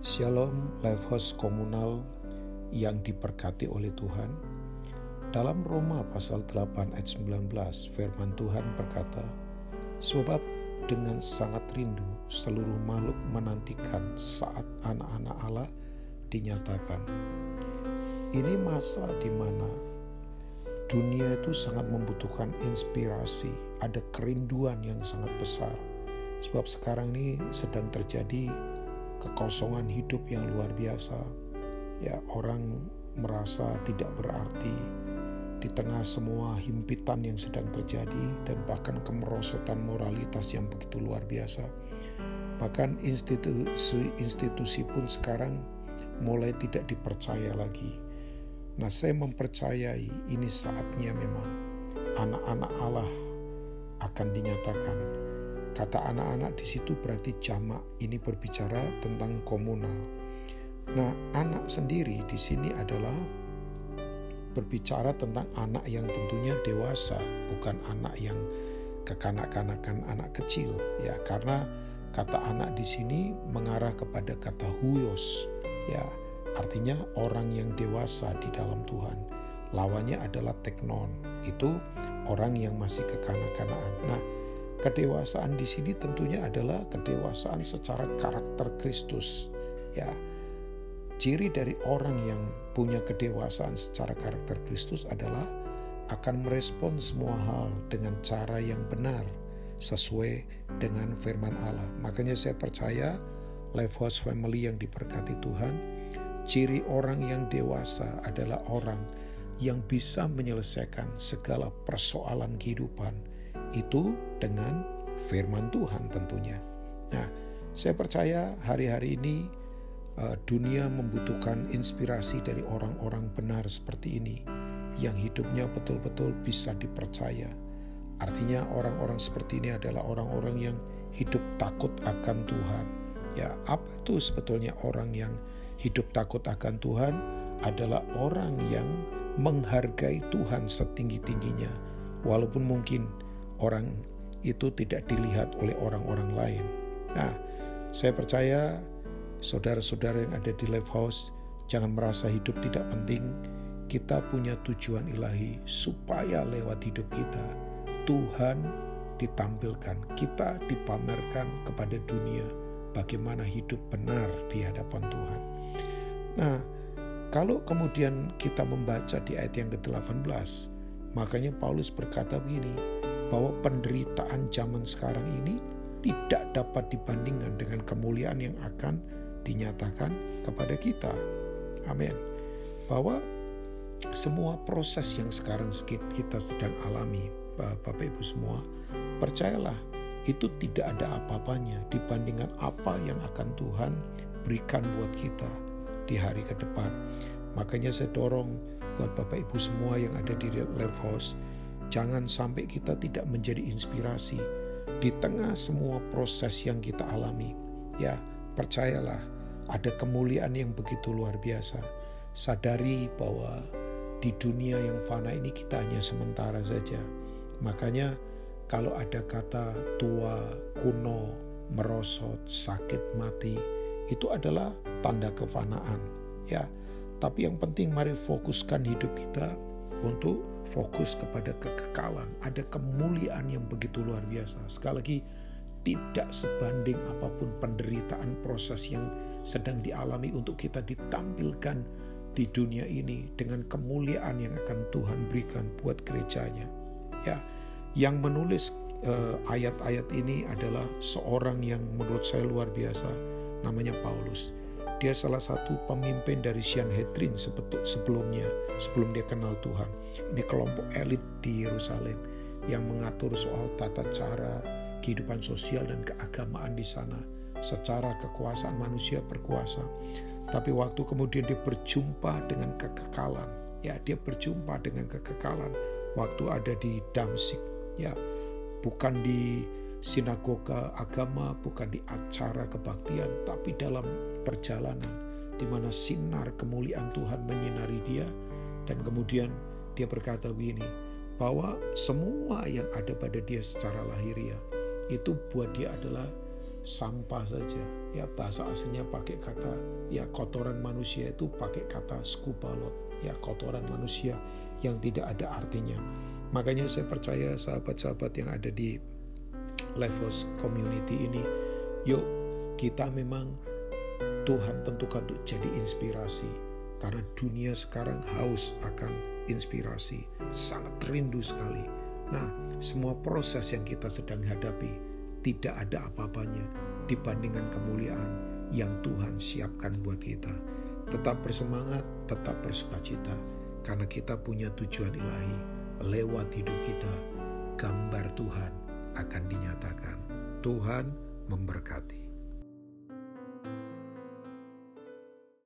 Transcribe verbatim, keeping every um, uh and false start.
Shalom Lifehouse Komunal yang diberkati oleh Tuhan. Dalam Roma pasal delapan ayat sembilan belas firman Tuhan berkata, sebab dengan sangat rindu seluruh makhluk menantikan saat anak-anak Allah dinyatakan. Ini masa di mana dunia itu sangat membutuhkan inspirasi, ada kerinduan yang sangat besar. Sebab sekarang ini sedang terjadi kekosongan hidup yang luar biasa. Ya, orang merasa tidak berarti di tengah semua himpitan yang sedang terjadi dan bahkan kemerosotan moralitas yang begitu luar biasa. Bahkan institusi-institusi pun sekarang mulai tidak dipercaya lagi. Nah, saya mempercayai ini saatnya memang anak-anak Allah akan dinyatakan. Kata anak-anak di situ berarti jamak, ini berbicara tentang komunal. Nah, anak sendiri di sini adalah berbicara tentang anak yang tentunya dewasa, bukan anak yang kekanak-kanakan, anak kecil, ya, karena kata anak di sini mengarah kepada kata huios, ya, artinya orang yang dewasa di dalam Tuhan. Lawannya adalah teknon, itu orang yang masih kekanak-kanakan. Nah, kedewasaan di sini tentunya adalah kedewasaan secara karakter Kristus, ya. Ciri dari orang yang punya kedewasaan secara karakter Kristus adalah akan merespon semua hal dengan cara yang benar sesuai dengan firman Allah. Makanya saya percaya Lifehouse Family yang diberkati Tuhan, ciri orang yang dewasa adalah orang yang bisa menyelesaikan segala persoalan kehidupan itu dengan firman Tuhan tentunya. Nah, saya percaya hari-hari ini uh, dunia membutuhkan inspirasi dari orang-orang benar seperti ini yang hidupnya betul-betul bisa dipercaya. Artinya orang-orang seperti ini adalah orang-orang yang hidup takut akan Tuhan. Ya, apa itu sebetulnya orang yang hidup takut akan Tuhan? Adalah orang yang menghargai Tuhan setinggi-tingginya, walaupun mungkin orang itu tidak dilihat oleh orang-orang lain. Nah, saya percaya saudara-saudara yang ada di Lifehouse jangan merasa hidup tidak penting. Kita punya tujuan ilahi supaya lewat hidup kita Tuhan ditampilkan, kita dipamerkan kepada dunia bagaimana hidup benar di hadapan Tuhan. Nah, kalau kemudian kita membaca di ayat yang ke delapan belas, makanya Paulus berkata begini, bahwa penderitaan zaman sekarang ini tidak dapat dibandingkan dengan kemuliaan yang akan dinyatakan kepada kita. Amin. Bahwa semua proses yang sekarang kita sedang alami, Bapak Ibu semua, percayalah itu tidak ada apa-apanya dibandingkan apa yang akan Tuhan berikan buat kita di hari ke depan. Makanya saya dorong buat Bapak Ibu semua yang ada di Lifehouse, jangan sampai kita tidak menjadi inspirasi di tengah semua proses yang kita alami. Ya, percayalah ada kemuliaan yang begitu luar biasa. Sadari bahwa di dunia yang fana ini kita hanya sementara saja. Makanya kalau ada kata tua, kuno, merosot, sakit, mati, itu adalah tanda kefanaan. Ya, tapi yang penting mari fokuskan hidup kita untuk fokus kepada kekekalan. Ada kemuliaan yang begitu luar biasa. Sekali lagi, tidak sebanding apapun penderitaan proses yang sedang dialami untuk kita ditampilkan di dunia ini dengan kemuliaan yang akan Tuhan berikan buat gerejanya. Ya, yang menulis uh, ayat-ayat ini adalah seorang yang menurut saya luar biasa, namanya Paulus. Dia salah satu pemimpin dari Sanhedrin sebelumnya, sebelum dia kenal Tuhan. Ini kelompok elit di Yerusalem yang mengatur soal tata cara kehidupan sosial dan keagamaan di sana. Secara kekuasaan manusia berkuasa. Tapi waktu kemudian dia berjumpa dengan kekekalan. Ya, dia berjumpa dengan kekekalan waktu ada di Damsyik. Ya, bukan di sinagoga agama, bukan di acara kebaktian, tapi dalam perjalanan di mana sinar kemuliaan Tuhan menyinari dia, dan kemudian dia berkata begini, bahwa semua yang ada pada dia secara lahiriah itu buat dia adalah sampah saja. Ya, bahasa aslinya pakai kata, ya kotoran manusia itu pakai kata skubalot, ya kotoran manusia yang tidak ada artinya. Makanya saya percaya sahabat-sahabat yang ada di Lifehouse Community ini, yuk kita memang Tuhan tentukan untuk jadi inspirasi. Karena dunia sekarang haus akan inspirasi, sangat rindu sekali. Nah, semua proses yang kita sedang hadapi tidak ada apa-apanya dibandingkan kemuliaan yang Tuhan siapkan buat kita. Tetap bersemangat, tetap bersukacita, karena kita punya tujuan ilahi. Lewat hidup kita, gambar Tuhan akan dinyatakan. Tuhan memberkati.